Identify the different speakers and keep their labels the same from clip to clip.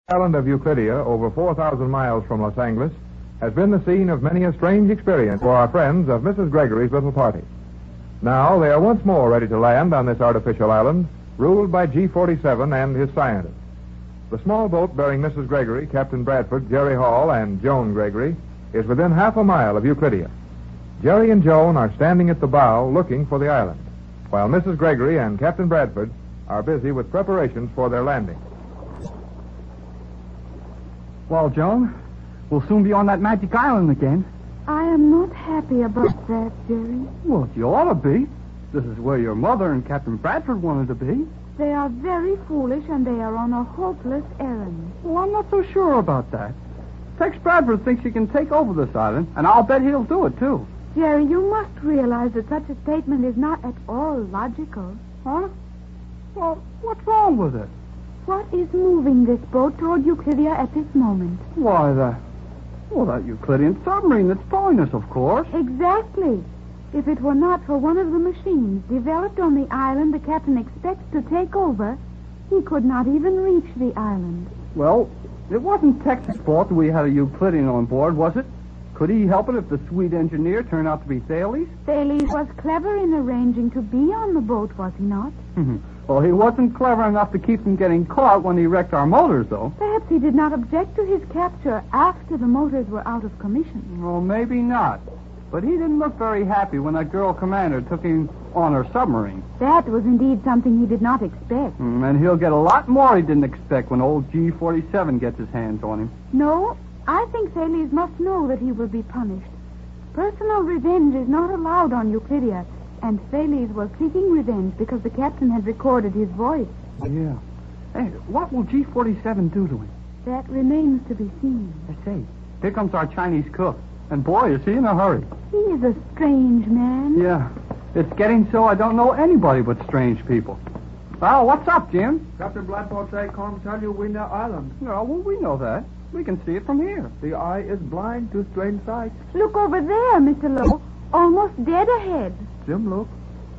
Speaker 1: island of Euclidia, over 4,000 miles from Los Angeles, has been the scene of many a strange experience for our friends of Mrs. Gregory's little party. Now they are once more ready to land on this artificial island, ruled by G-47 and his scientists. The small boat bearing Mrs. Gregory, Captain Bradford, Jerry Hall, and Joan Gregory is within half a mile of Euclidia. Jerry and Joan are standing at the bow looking for the island, while Mrs. Gregory and Captain Bradford are busy with preparations for their landing.
Speaker 2: Well, Joan, we'll soon be on that magic island again.
Speaker 3: I am not happy about that, Jerry.
Speaker 2: Well, you ought to be. This is where your mother and Captain Bradford wanted to be.
Speaker 3: They are very foolish, and they are on a hopeless errand.
Speaker 2: Well, I'm not so sure about that. Tex Bradford thinks he can take over this island, and I'll bet he'll do it, too.
Speaker 3: Jerry, you must realize that such a statement is not at all logical.
Speaker 2: Huh? Well, what's wrong with it?
Speaker 3: What is moving this boat toward Euclidia at this moment?
Speaker 2: Why, that Euclidean submarine that's towing us, of course.
Speaker 3: Exactly. If it were not for one of the machines developed on the island the captain expects to take over, he could not even reach the island.
Speaker 2: Well, it wasn't Tex's fault that we had a Euclidean on board, was it? Could he help it if the sweet engineer turned out to be Thales?
Speaker 3: Thales was clever in arranging to be on the boat, was he not?
Speaker 2: Well, he wasn't clever enough to keep from getting caught when he wrecked our motors, though.
Speaker 3: Perhaps he did not object to his capture after the motors were out of commission.
Speaker 2: Well, maybe not. But he didn't look very happy when that girl commander took him on her submarine.
Speaker 3: That was indeed something he did not expect.
Speaker 2: And he'll get a lot more he didn't expect when old G-47 gets his hands on him.
Speaker 3: No, I think Thales must know that he will be punished. Personal revenge is not allowed on Euclidia, and Thales was seeking revenge because the captain had recorded his voice.
Speaker 2: Yeah. Hey, what will G-47 do to him?
Speaker 3: That remains to be seen.
Speaker 2: I say, here comes our Chinese cook. And boy, is he in a hurry.
Speaker 3: He is a strange man.
Speaker 2: Yeah. It's getting so I don't know anybody but strange people. Well, what's up, Jim?
Speaker 4: Captain Bladford say, come tell you we near island.
Speaker 2: No, well, we know that. We can see it from here.
Speaker 4: The eye is blind to strange sights.
Speaker 3: Look over there, Mr. Lowe. Almost dead ahead.
Speaker 4: Jim, look.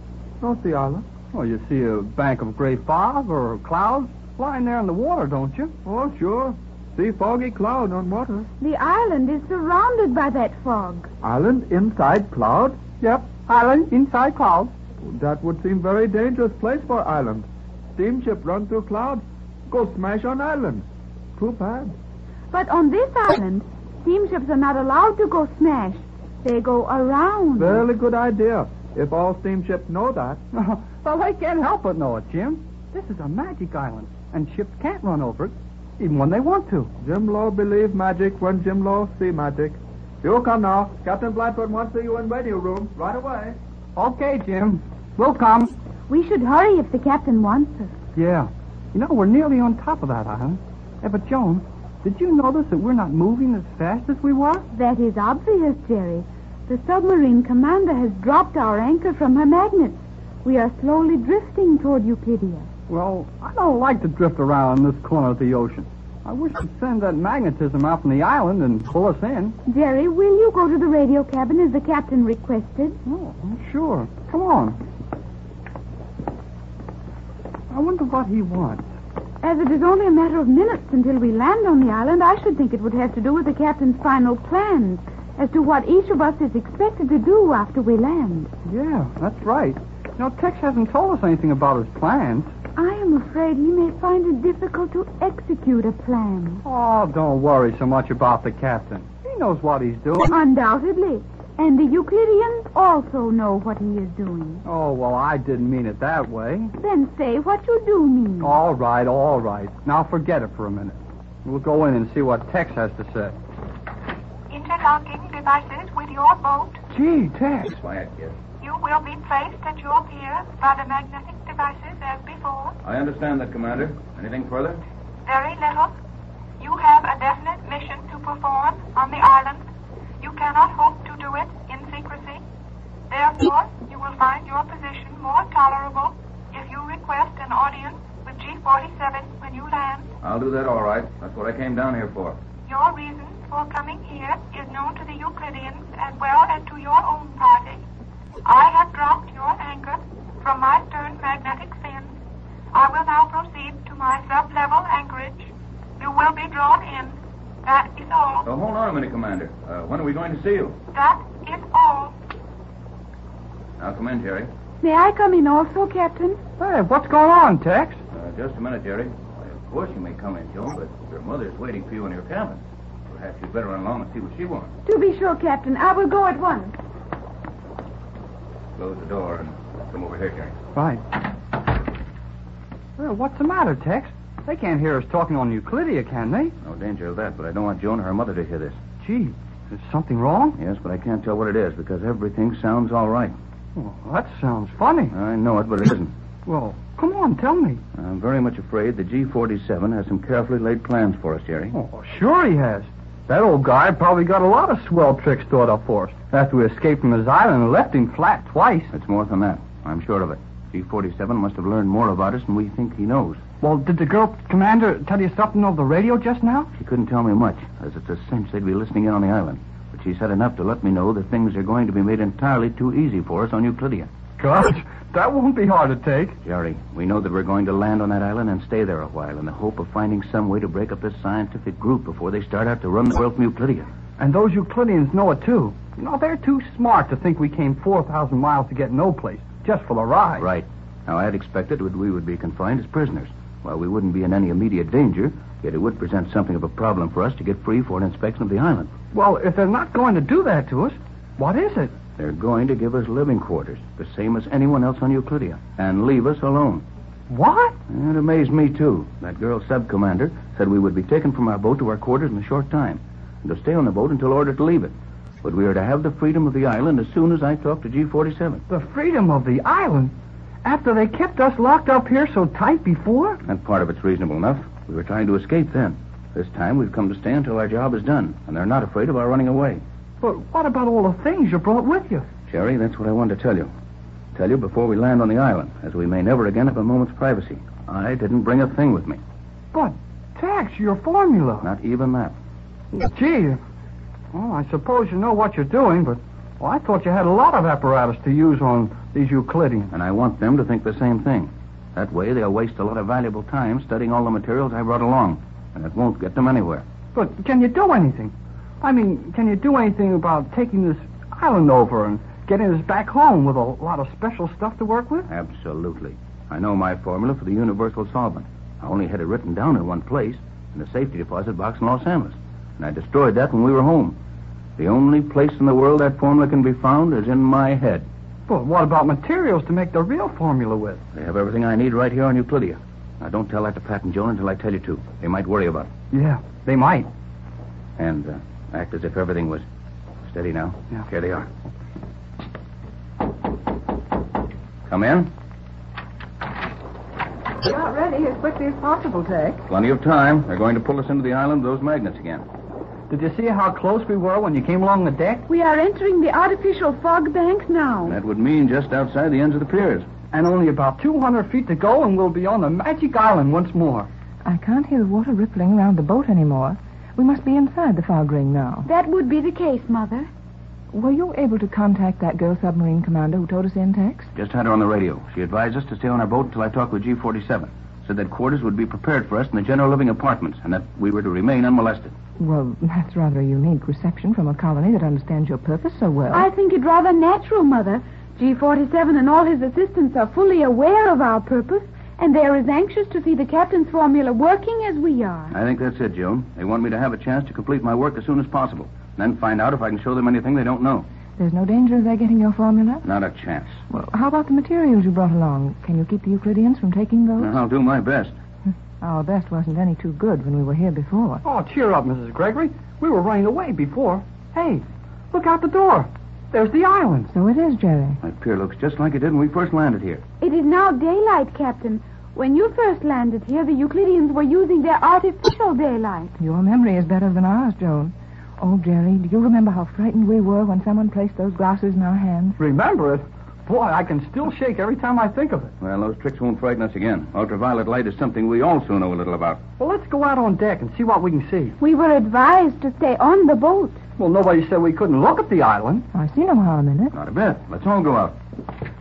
Speaker 4: Not the island.
Speaker 2: Well, you see a bank of gray fog or clouds lying there in the water, don't you?
Speaker 4: Oh, sure. See foggy cloud on water.
Speaker 3: The island is surrounded by that fog.
Speaker 4: Island inside cloud?
Speaker 2: Yep, island inside cloud.
Speaker 4: That would seem very dangerous place for island. Steamship run through cloud, go smash on island. Too bad.
Speaker 3: But on this island, steamships are not allowed to go smash. They go around.
Speaker 4: Very good idea, if all steamships know that.
Speaker 2: Well, they can't help but know it, Jim. This is a magic island, and ships can't run over it, even when they want to.
Speaker 4: Jim Lowe believe magic when Jim Lowe see magic. You come now. Captain Bladford wants to see you in radio room right away.
Speaker 2: Okay, Jim. We'll come.
Speaker 3: We should hurry if the captain wants us.
Speaker 2: Yeah. You know, we're nearly on top of that island. Hey, but Joan, did you notice that we're not moving as fast as we were?
Speaker 3: That is obvious, Jerry. The submarine commander has dropped our anchor from her magnets. We are slowly drifting toward Euclidia.
Speaker 2: Well, I don't like to drift around in this corner of the ocean. I wish to send that magnetism out from the island and pull us in.
Speaker 3: Jerry, will you go to the radio cabin as the captain requested?
Speaker 2: Oh, sure. Come on. I wonder what he wants.
Speaker 3: As it is only a matter of minutes until we land on the island, I should think it would have to do with the captain's final plans as to what each of us is expected to do after we land.
Speaker 2: Yeah, that's right. You know, Tex hasn't told us anything about his plans.
Speaker 3: I am afraid he may find it difficult to execute a plan.
Speaker 2: Oh, don't worry so much about the captain. He knows what he's doing.
Speaker 3: Undoubtedly. And the Euclideans also know what he is doing.
Speaker 2: Oh, well, I didn't mean it that way.
Speaker 3: Then say what you do mean.
Speaker 2: All right. Now forget it for a minute. We'll go in and see what Tex has to say.
Speaker 5: Interlocking devices with your boat.
Speaker 2: Gee, Tex.
Speaker 6: Quiet, kid.
Speaker 5: You will be placed at your pier by the magnetic devices as before.
Speaker 6: I understand that, Commander. Anything further?
Speaker 5: Very little. You have a definite mission to perform on the island. You cannot hope to do it in secrecy. Therefore, you will find your position more tolerable if you request an audience with G-47 when you land.
Speaker 6: I'll do that all right. That's what I came down here for.
Speaker 5: Your reason for coming here is known to the Euclideans as well as to your own party. I have dropped your anchor from my stern magnetic fins. I will now proceed to my sub-level anchorage. You will be drawn in. That is all.
Speaker 6: Oh, hold on a minute, Commander. When are we going to see you?
Speaker 5: That is all.
Speaker 6: Now, come in, Jerry.
Speaker 3: May I come in also, Captain?
Speaker 2: Hey, what's going on, Tex?
Speaker 6: Just a minute, Jerry. Why, of course you may come in, Joan, but your mother's waiting for you in your cabin. Perhaps you'd better run along and see what she wants.
Speaker 3: To be sure, Captain. I will go at once.
Speaker 6: Close the door and come over here, Jerry.
Speaker 2: Right. Well, what's the matter, Tex? They can't hear us talking on Euclidia, can they?
Speaker 6: No danger of that, but I don't want Joan or her mother to hear this.
Speaker 2: Gee, is something wrong?
Speaker 6: Yes, but I can't tell what it is because everything sounds all right.
Speaker 2: Well, that sounds funny.
Speaker 6: I know it, but it isn't.
Speaker 2: Well, come on, tell me.
Speaker 6: I'm very much afraid the G-47 has some carefully laid plans for us, Jerry.
Speaker 2: Oh, sure he has. That old guy probably got a lot of swell tricks thought up for us after we escaped from his island and left him flat twice.
Speaker 6: It's more than that. I'm sure of it. G-47 must have learned more about us than we think he knows.
Speaker 2: Well, did the girl commander tell you something over the radio just now?
Speaker 6: She couldn't tell me much, as it's a cinch they'd be listening in on the island. But she said enough to let me know that things are going to be made entirely too easy for us on Euclidia.
Speaker 2: Gosh, that won't be hard to take.
Speaker 6: Jerry, we know that we're going to land on that island and stay there a while in the hope of finding some way to break up this scientific group before they start out to run the world from Euclidia.
Speaker 2: And those Euclideans know it, too. You know, they're too smart to think we came 4,000 miles to get no place, just for the ride.
Speaker 6: Right. Now, I had expected we would be confined as prisoners. While we wouldn't be in any immediate danger, yet it would present something of a problem for us to get free for an inspection of the island.
Speaker 2: Well, if they're not going to do that to us, what is it?
Speaker 6: They're going to give us living quarters, the same as anyone else on Euclidia, and leave us alone.
Speaker 2: What?
Speaker 6: It amazed me, too. That girl sub-commander said we would be taken from our boat to our quarters in a short time, and to stay on the boat until ordered to leave it. But we are to have the freedom of the island as soon as I talk to G-47.
Speaker 2: The freedom of the island? After they kept us locked up here so tight before?
Speaker 6: And part of it's reasonable enough. We were trying to escape then. This time we've come to stay until our job is done, and they're not afraid of our running away.
Speaker 2: But what about all the things you brought with you?
Speaker 6: Jerry, that's what I wanted to tell you. Tell you before we land on the island, as we may never again have a moment's privacy. I didn't bring a thing with me.
Speaker 2: But, Tex, your formula.
Speaker 6: Not even that.
Speaker 2: Gee, well, I suppose you know what you're doing, but I thought you had a lot of apparatus to use on these Euclideans.
Speaker 6: And I want them to think the same thing. That way they'll waste a lot of valuable time studying all the materials I brought along, and it won't get them anywhere.
Speaker 2: But can you do anything? I mean, can you do anything about taking this island over and getting us back home with a lot of special stuff to work with?
Speaker 6: Absolutely. I know my formula for the universal solvent. I only had it written down in one place, in the safety deposit box in Los Angeles. And I destroyed that when we were home. The only place in the world that formula can be found is in my head.
Speaker 2: But what about materials to make the real formula with?
Speaker 6: They have everything I need right here on Euclidia. Now, don't tell that to Pat and Joan until I tell you to. They might worry about it.
Speaker 2: Yeah, they might.
Speaker 6: And act as if everything was steady now.
Speaker 2: Yeah.
Speaker 6: Here they are. Come in.
Speaker 7: Got ready as quickly as possible, Tex.
Speaker 6: Plenty of time. They're going to pull us into the island with those magnets again.
Speaker 2: Did you see how close we were when you came along the deck?
Speaker 3: We are entering the artificial fog bank now.
Speaker 6: That would mean just outside the ends of the piers.
Speaker 2: And only about 200 feet to go, and we'll be on the magic island once more.
Speaker 7: I can't hear the water rippling around the boat anymore. We must be inside the fog ring now.
Speaker 3: That would be the case, Mother.
Speaker 7: Were you able to contact that girl submarine commander who told us in, Tex?
Speaker 6: Just had her on the radio. She advised us to stay on our boat until I talked with G-47. Said that quarters would be prepared for us in the general living apartments, and that we were to remain unmolested.
Speaker 7: Well, that's rather a unique reception from a colony that understands your purpose so well.
Speaker 3: I think it rather natural, Mother. G-47 and all his assistants are fully aware of our purpose, and they are as anxious to see the captain's formula working as we are.
Speaker 6: I think that's it, Joan. They want me to have a chance to complete my work as soon as possible, and then find out if I can show them anything they don't know.
Speaker 7: There's no danger of their getting your formula?
Speaker 6: Not a chance.
Speaker 7: Well, how about the materials you brought along? Can you keep the Euclideans from taking those?
Speaker 6: I'll do my best.
Speaker 7: Our best wasn't any too good when we were here before.
Speaker 2: Oh, cheer up, Mrs. Gregory. We were running away before. Hey, look out the door. There's the island.
Speaker 7: So it is, Jerry.
Speaker 6: That pier looks just like it did when we first landed here.
Speaker 3: It is now daylight, Captain. When you first landed here, the Euclideans were using their artificial daylight.
Speaker 7: Your memory is better than ours, Joan. Oh, Jerry, do you remember how frightened we were when someone placed those glasses in our hands?
Speaker 2: Remember it? Boy, I can still shake every time I think of it.
Speaker 6: Well, those tricks won't frighten us again. Ultraviolet light is something we also know a little about.
Speaker 2: Well, let's go out on deck and see what we can see.
Speaker 3: We were advised to stay on the boat.
Speaker 2: Well, nobody said we couldn't look at the island.
Speaker 7: I see no harm in it.
Speaker 6: Not a bit. Let's all go out.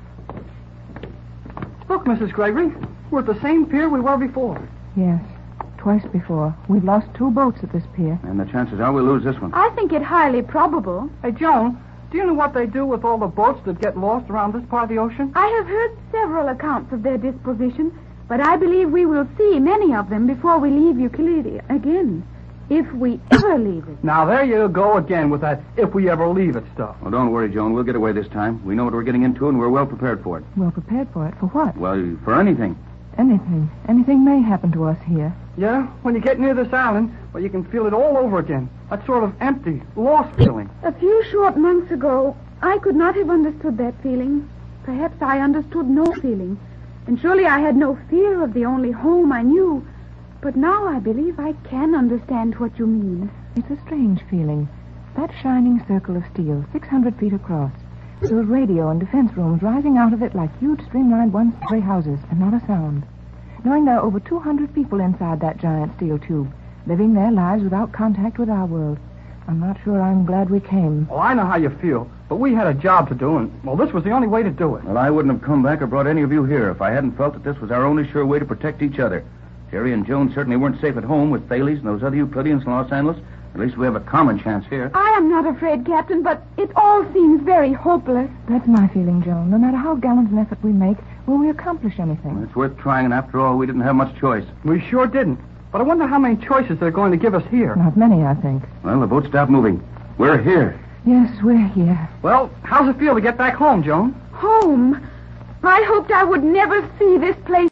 Speaker 2: Look, Mrs. Gregory, we're at the same pier we were before.
Speaker 7: Yes. twice before. We've lost 2 boats at this pier.
Speaker 6: And the chances are we'll lose this one.
Speaker 3: I think it highly probable.
Speaker 2: Hey, Joan, do you know what they do with all the boats that get lost around this part of the ocean?
Speaker 3: I have heard several accounts of their disposition, but I believe we will see many of them before we leave Euclidia again. If we ever leave it.
Speaker 2: Now, there you go again with that if we ever leave it stuff.
Speaker 6: Well, don't worry, Joan. We'll get away this time. We know what we're getting into, and we're well prepared for it.
Speaker 7: Well prepared for it? For what?
Speaker 6: Well, for anything.
Speaker 7: Anything. Anything may happen to us here.
Speaker 2: Yeah, when you get near this island, well, you can feel it all over again. That sort of empty, lost feeling.
Speaker 3: A few short months ago, I could not have understood that feeling. Perhaps I understood no feeling. And surely I had no fear of the only home I knew. But now I believe I can understand what you mean.
Speaker 7: It's a strange feeling. That shining circle of steel, 600 feet across. Those radio and defense rooms rising out of it like huge streamlined one-story houses, and not a sound. Knowing there are over 200 people inside that giant steel tube, living their lives without contact with our world. I'm not sure I'm glad we came.
Speaker 2: Well, I know how you feel, but we had a job to do, and, well, this was the only way to do it.
Speaker 6: Well, I wouldn't have come back or brought any of you here if I hadn't felt that this was our only sure way to protect each other. Jerry and Joan certainly weren't safe at home with Thales and those other Euclideans in Los Angeles. At least we have a common chance here.
Speaker 3: I am not afraid, Captain, but it all seems very hopeless.
Speaker 7: That's my feeling, Joan. No matter how gallant an effort we make, will we accomplish anything?
Speaker 6: Well, it's worth trying, and after all, we didn't have much choice.
Speaker 2: We sure didn't. But I wonder how many choices they're going to give us here.
Speaker 7: Not many, I think.
Speaker 6: Well, the boat stopped moving. We're here.
Speaker 7: Yes, we're here.
Speaker 2: Well, how's it feel to get back home, Joan?
Speaker 3: Home? I hoped I would never see this place